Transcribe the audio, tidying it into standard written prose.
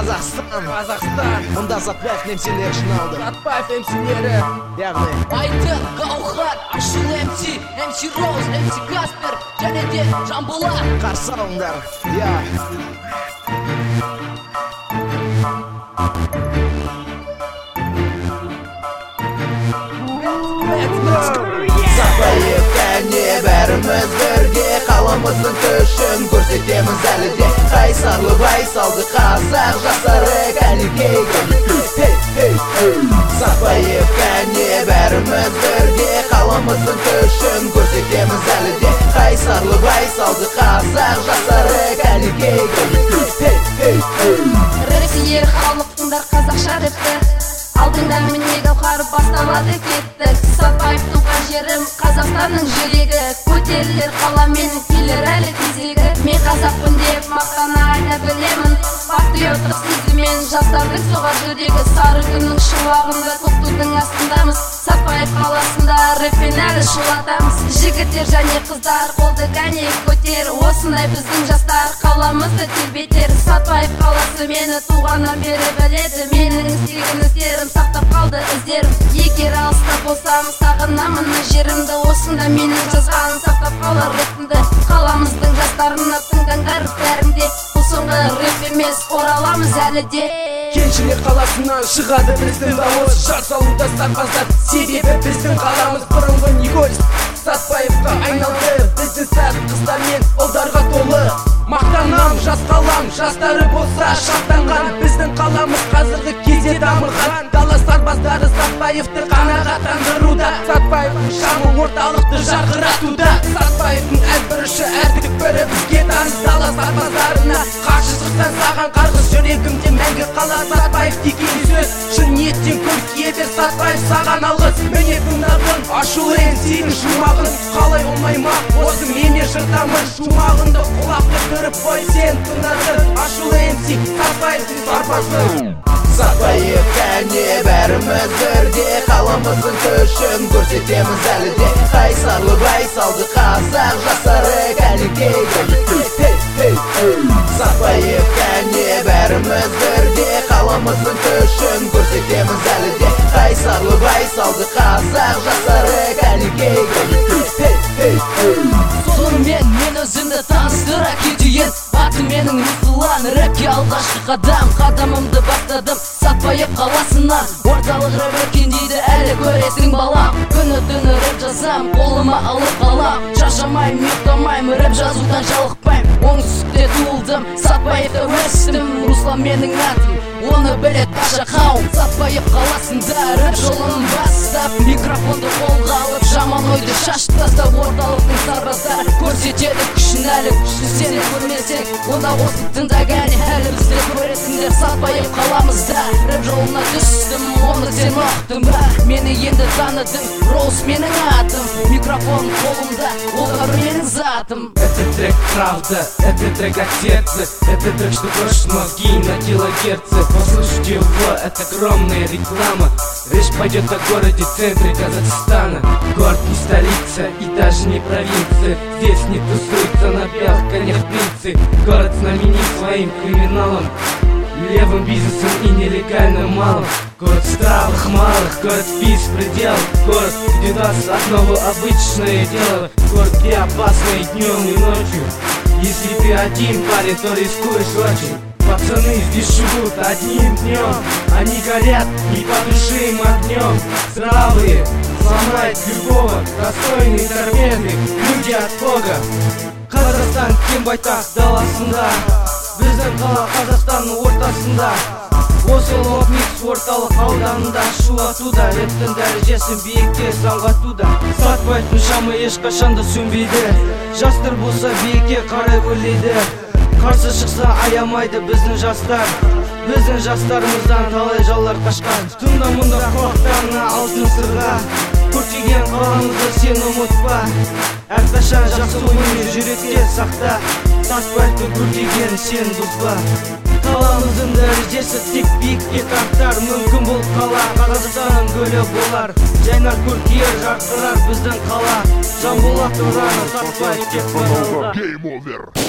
Қазақстан Мұнда Сатпаев немселер жиналды. Сатпаев емсілері Яғни Айдын, Гаухар, Ашыл МС, МС Роуз, МС Каспер және де Жамбулат. Қарсы алыңдар. Сатпаев кәне бәріміз бірге, қаламыздың күшін көрсетеміз әлі де. Қайсарлы байсалды қазақ жастары кәнекей. Сатпаев кәне бәріміз бірге, қаламыздың күшін көрсетеміз әлі де. Қайсарлы байсалды қазақ жастары кәнекей. Ресейер халық тыңдар қазақша рэпті, алдыңда міне Гаухар басталады кеттік. Сатпаев туған жерім Қазақстанның жүрегі, көтерілер қаламен келер әлі кезегі. Мен қазақпын деп мақтана айта білемін, патриоттық сезіммен жастардың соғар жүрегі. Сары күннің шуағында көк тудың астындамыз, Сатпаев қаласында рэппен әлі шулатамыз. Жігіттер және қыздар қолды кәне көтер, осындай біздің жастар қаламызды тербетер. Сатпаев қаласы мені туғаннан бері біледі, менің істеген істерім сақтап қалды іздерім. Егер алыста болсам сағынамын жерімді, осында менің жазғаным сақтап қалар рэпімді. Қаламыздың жастарына тыңдаңдар бәрінде, бұл соңғы рэп емес, ораламыз әлі де. Кеншілер қаласынан шығады біздің дауыс, жар салуда сарбаздар, себебі біздің қаламыз бұрынғы Николис. Сатпаевқа айналды біздің сәт, қыздар мен ұлдарға толы. Мақтанам жас қалам, жастары болса шаттанған, біздің қаламыз қазіргі кезде дамырған. Дала сарбаздары Сатпаевты қанағаттандыруда, Сатпаевтың шамы орталықты жарқыратуда. Сатпаевтың әрбіріші әрдік бірі бізге таныс. Дала сарбаздарына қарсы шықсаң саған қарғыс, жүрегімде мәңгі қала Сатпаев деген сөз. Шын ниеттен көркие бер Сатпаев саған алғыс. Міне тыңдадың Ашулы МС-дің жұмағын, қалай болмай ма осы мене жыртамын. Жұмағынды құлақты көріп қой сен тыңдадың Ашулы МС Сатпаевтың сарбазы. Сатпаев кәне бәріміз бірге, қаламыздың күшін көрсетеміз әлі де. Қайсарлы байсалды қазақ жастары кәнекей. Сатпаев кәне бәріміз бірге, қаламыздың күшін көрсетеміз әлі де. Қайсарлы байсалды қазақ жастары кәнекей. Сонымен мен өзімді таныстыра кетейін, атым менің Руслан, рэпке алғашқы қадамымды бастадым Сатпаев қаласынан. Орталық рэп өркендейді әлі көресің балам, күні түні рэп жазам, қолыма алып қалам. Шаршамайм, ұйықтамайм, рэп жазудан жалықпайм. Оңтүстікте туылдым, Сатпаевта өстім, Руслан менің атым, оны білет барша қауым. Сатпаев қаласында рэп жолын бастап, микрофонды қолға алып жаман ойды шашып тастап, орталықтың сарбаздары көрсетеді күшін әлі. Күшін сен көрмесең, онда осы тыңда кәне әлі бізді көресіңдер. Сатпаев қаламызда рэп жолына түстім, оны сен ұқтың ба? Мені енді таныдың, Роуз менің атым, микрофон қолымда, олар менің затым. Это трек правда, это трек от сердца, это трек, что бросит мозги на килогерцы. Послушайте его, это огромная реклама. Речь пойдет о городе, центре Казахстана. Город не столица и даже не провинция, здесь не тусуются на белых конях принцы. Город знаменит своим криминалом, левым бизнесом и нелегальным малым. Город страх малых, город беспредел, город, где нас одного обычное дело. Город, где опасно и днем, и ночью. Если ты один парень, то рискуешь очень. Пацаны здесь живут одним днем, они горят непотушимым огнем. Здравые, сломает любого, достойные торпеды, люди от Бога. Қазақстан кең байтақ даласында, біздің қала Қазақстанның ортасында. Осы лобмикс орталық ауданында шулатуда, рэптің дәрежесін биікке самғатуда. Сатпаевтың шамы ешқашанда сөнбейді, жастар болса биікке қарай өрлейді. Қарсы шықса аямайды біздің жастар, біздің жастарымыздан талай жаулар қашқан. Тұнда мұнда қорықтарына алтын сырға, көркейген қаламызды сен ұмытпа. Әрқашан жақсы оймен жүректе сақта, Сатпаевты көркейген сен бұзба. Қаламыздың дәрежесі тек биікке тартар, мүмкін бұл қала Қазақстанның гүлі болар. Жайнар көркейер жарқырар біздің қала, Жамбулат ұраны Сатпаев тек болар.